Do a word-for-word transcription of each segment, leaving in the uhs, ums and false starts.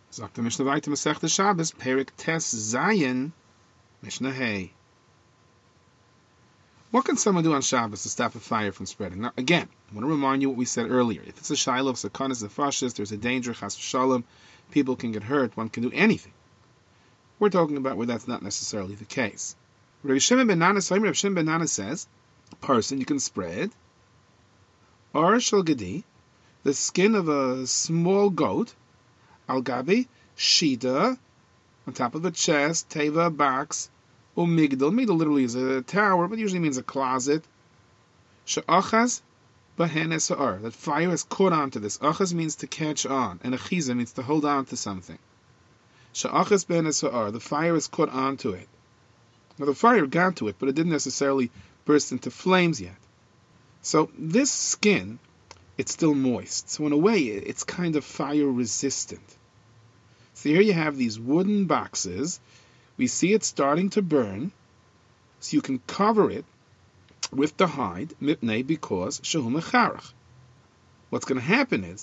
Sagt der Mishnah weiter, Masechta Shabbos, Perik Tes Zayin, Mishnah Hey. What can someone do on Shabbos to stop a fire from spreading? Now, again, I want to remind you what we said earlier. If it's a shiloh of sakanas nefashis, there's a danger, chas v'shalom, people can get hurt, one can do anything. We're talking about where that's not necessarily the case. Rabbi Shimon ben Nana, Rabbi Shimon ben Nana says, a person you can spread, or shel gedi, the skin of a small goat, al gabi, shida, on top of a chest, teva, box, or migdal. Migdal literally is a tower, but usually means a closet. She'achaz bahen sa'ar. That fire has caught on to this. Achaz means to catch on, and achiza means to hold on to something. She'achaz bahen sa'ar. The fire has caught on to it. Now the fire got to it, but it didn't necessarily burst into flames yet. So this skin, it's still moist. So in a way, it's kind of fire resistant. So here you have these wooden boxes. We see it starting to burn, so you can cover it with the hide, mipnei, because shehu mecharach. What's going to happen is,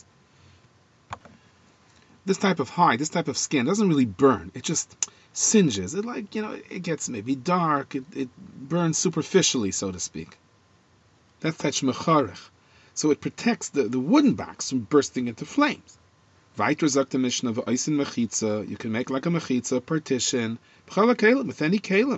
this type of hide, this type of skin doesn't really burn. It just singes. It like, you know, it gets maybe dark. It, it burns superficially, so to speak. That's that shmecharach. So it protects the, the wooden box from bursting into flames. Weiter sagt the Mishnah of Eisen Mechitza, you can make like a Mechitza, partition, with any Kalim.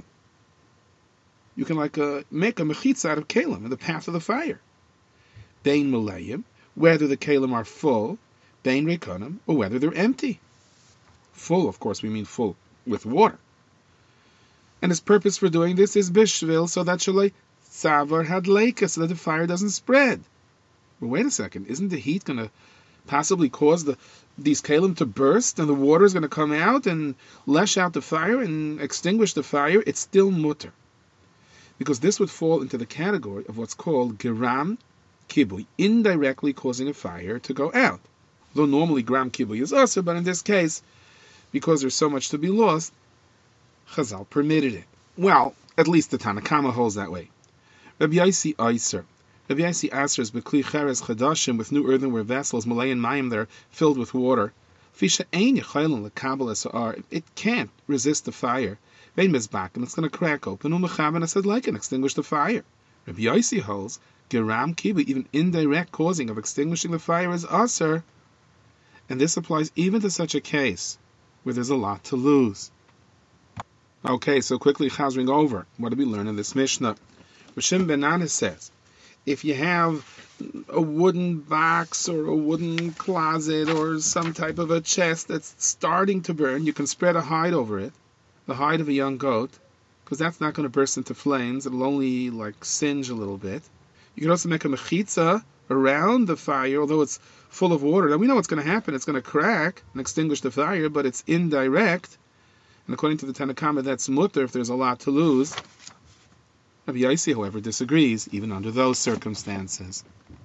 You can like a, make a Mechitza out of Kalim in the path of the fire. Bein Malayim, whether the Kalim are full, Bein Rekonim, or whether they're empty. Full, of course, we mean full with water. And his purpose for doing this is Bishvil, so that Shalai Tzavar Hadleika, so that the fire doesn't spread. But wait a second, isn't the heat going to possibly cause the these kalim to burst and the water is going to come out and lesh out the fire and extinguish the fire? It's still mutter. Because this would fall into the category of what's called geram kibui, indirectly causing a fire to go out. Though normally gram kibui is also, but in this case, because there's so much to be lost, Chazal permitted it. Well, at least the Tanakama holds that way. Rabbi Yaisi Aiser. Rabbi Yaisi Asers bekli cheres chadashim, with new earthenware vessels, malay and mayim, that are filled with water. Fisha ein yechaylan lekabel esar. It can't resist the fire. Vein mizbak, and it's going to crack open. Umechaben asad like and extinguish the fire. Rabbi Yaisi holds geram kibu, even indirect causing of extinguishing the fire, is aser, and this applies even to such a case where there's a lot to lose. Okay, so quickly chazring over. What did we learn in this Mishnah? Rishim ben Nana says, if you have a wooden box or a wooden closet or some type of a chest that's starting to burn, you can spread a hide over it, the hide of a young goat, because that's not going to burst into flames. It'll only like singe a little bit. You can also make a mechitza around the fire, although it's full of water. Now we know what's going to happen. It's going to crack and extinguish the fire, but it's indirect. And according to the Tanakama, that's mutter if there's a lot to lose. Rabbi Yaisi, however, disagrees, even under those circumstances.